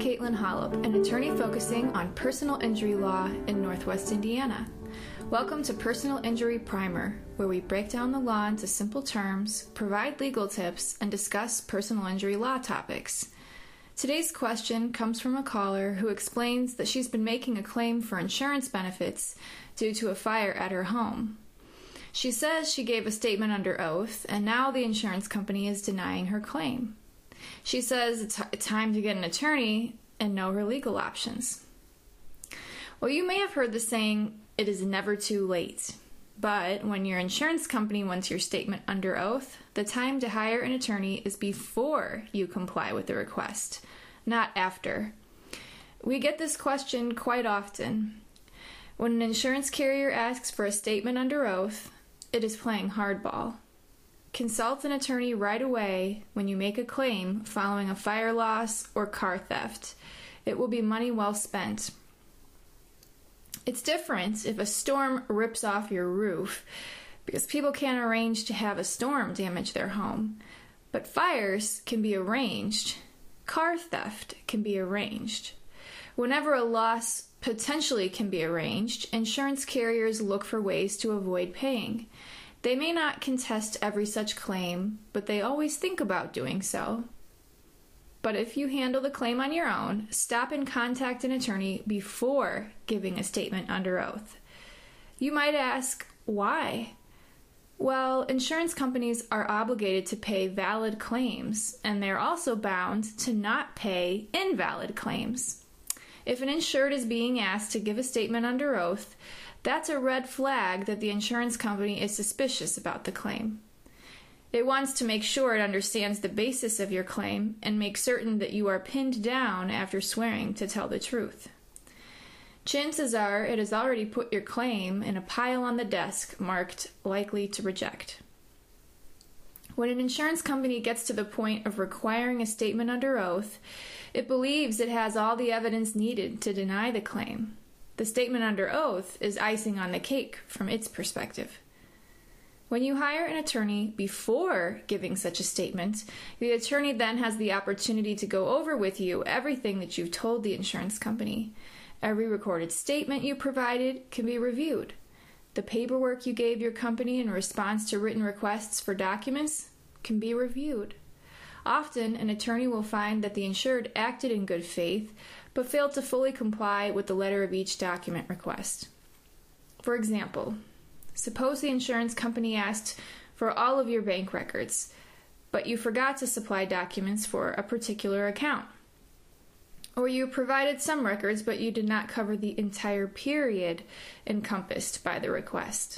Caitlin Holub, an attorney focusing on personal injury law in Northwest Indiana. Welcome to Personal Injury Primer, where we break down the law into simple terms, provide legal tips, and discuss personal injury law topics. Today's question comes from a caller who explains that she's been making a claim for insurance benefits due to a fire at her home. She says she gave a statement under oath, and now the insurance company is denying her claim. She says it's time to get an attorney and know her legal options. Well, you may have heard the saying, it is never too late. But when your insurance company wants your statement under oath, the time to hire an attorney is before you comply with the request, not after. We get this question quite often. When an insurance carrier asks for a statement under oath, it is playing hardball. Consult an attorney right away when you make a claim following a fire loss or car theft. It will be money well spent. It's different if a storm rips off your roof, because people can't arrange to have a storm damage their home. But fires can be arranged. Car theft can be arranged. Whenever a loss potentially can be arranged, insurance carriers look for ways to avoid paying. They may not contest every such claim, but they always think about doing so. But if you handle the claim on your own, stop and contact an attorney before giving a statement under oath. You might ask, why? Well, insurance companies are obligated to pay valid claims, and they're also bound to not pay invalid claims. If an insured is being asked to give a statement under oath, that's a red flag that the insurance company is suspicious about the claim. It wants to make sure it understands the basis of your claim and make certain that you are pinned down after swearing to tell the truth. Chances are it has already put your claim in a pile on the desk marked likely to reject. When an insurance company gets to the point of requiring a statement under oath, it believes it has all the evidence needed to deny the claim. The statement under oath is icing on the cake from its perspective. When you hire an attorney before giving such a statement, the attorney then has the opportunity to go over with you everything that you've told the insurance company. Every recorded statement you provided can be reviewed. The paperwork you gave your company in response to written requests for documents can be reviewed. Often, an attorney will find that the insured acted in good faith, but failed to fully comply with the letter of each document request. For example, suppose the insurance company asked for all of your bank records, but you forgot to supply documents for a particular account. Or you provided some records, but you did not cover the entire period encompassed by the request.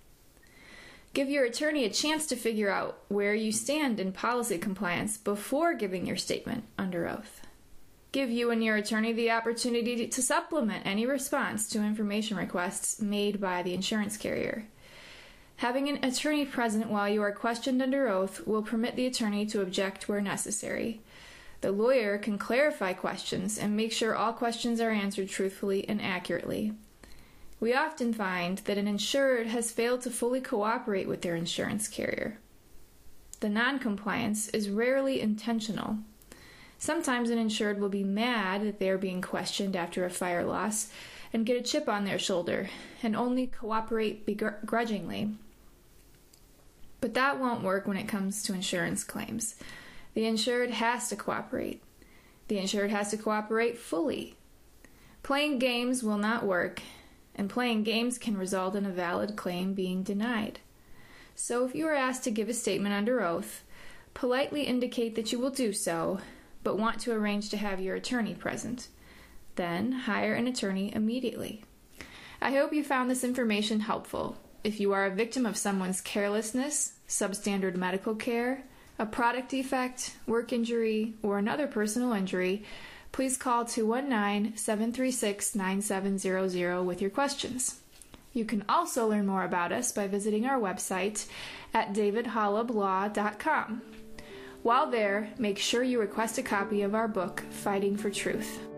Give your attorney a chance to figure out where you stand in policy compliance before giving your statement under oath. Give you and your attorney the opportunity to supplement any response to information requests made by the insurance carrier. Having an attorney present while you are questioned under oath will permit the attorney to object where necessary. The lawyer can clarify questions and make sure all questions are answered truthfully and accurately. We often find that an insured has failed to fully cooperate with their insurance carrier. The non-compliance is rarely intentional. Sometimes an insured will be mad that they are being questioned after a fire loss and get a chip on their shoulder and only cooperate begrudgingly. But that won't work when it comes to insurance claims. The insured has to cooperate. The insured has to cooperate fully. Playing games will not work, and playing games can result in a valid claim being denied. So if you are asked to give a statement under oath, politely indicate that you will do so, but want to arrange to have your attorney present. Then hire an attorney immediately. I hope you found this information helpful. If you are a victim of someone's carelessness, substandard medical care, a product defect, work injury, or another personal injury, please call 219-736-9700 with your questions. You can also learn more about us by visiting our website at davidholublaw.com. While there, make sure you request a copy of our book, Fighting for Truth.